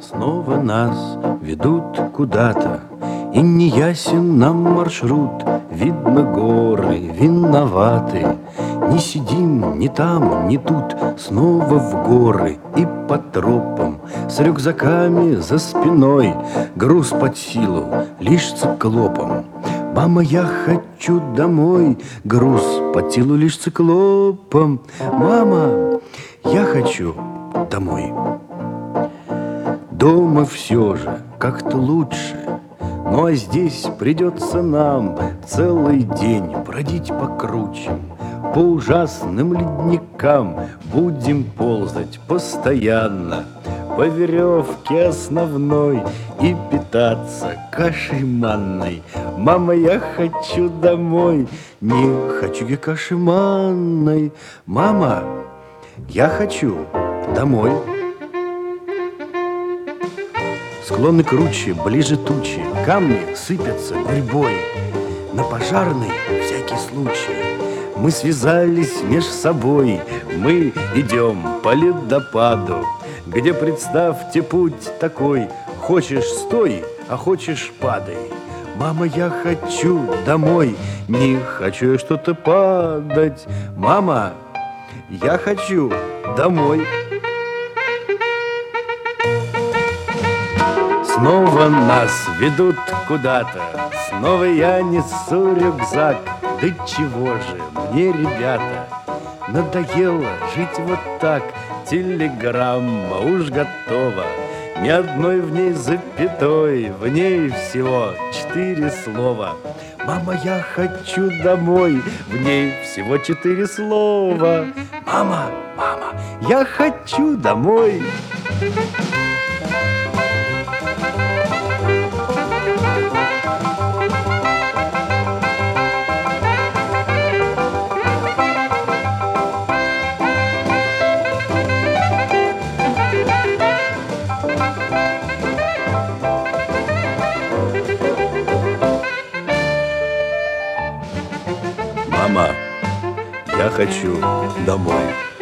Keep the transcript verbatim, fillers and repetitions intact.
Снова нас ведут куда-то, и не ясен нам маршрут. Видно, горы виноваты. Не сидим ни там, ни тут. Снова в горы и по тропам, с рюкзаками за спиной. Груз под силу лишь циклопом. Мама, я хочу домой. Груз под силу лишь циклопом. Мама, я хочу домой. Дома все же как-то лучше. Ну а здесь придется нам целый день бродить по кручам, по ужасным ледникам. Будем ползать постоянно по веревке основной и питаться кашей манной. Мама, я хочу домой. Не хочу я каши манной. Мама, я хочу домой. Склоны круче, ближе тучи, камни сыпятся гурьбой. На пожарный всякий случай мы связались меж собой. Мы идем по ледопаду, где, представьте, путь такой: хочешь — стой, а хочешь — падай. Мама, я хочу домой. Не хочу я что-то падать. Мама, я хочу домой. Снова нас ведут куда-то, снова я несу рюкзак. Да чего же мне, ребята, надоело жить вот так. Телеграмма уж готова, ни одной в ней запятой, в ней всего четыре слова. Мама, я хочу домой, в ней всего четыре слова. Мама, мама, я хочу домой. Мама, я хочу домой.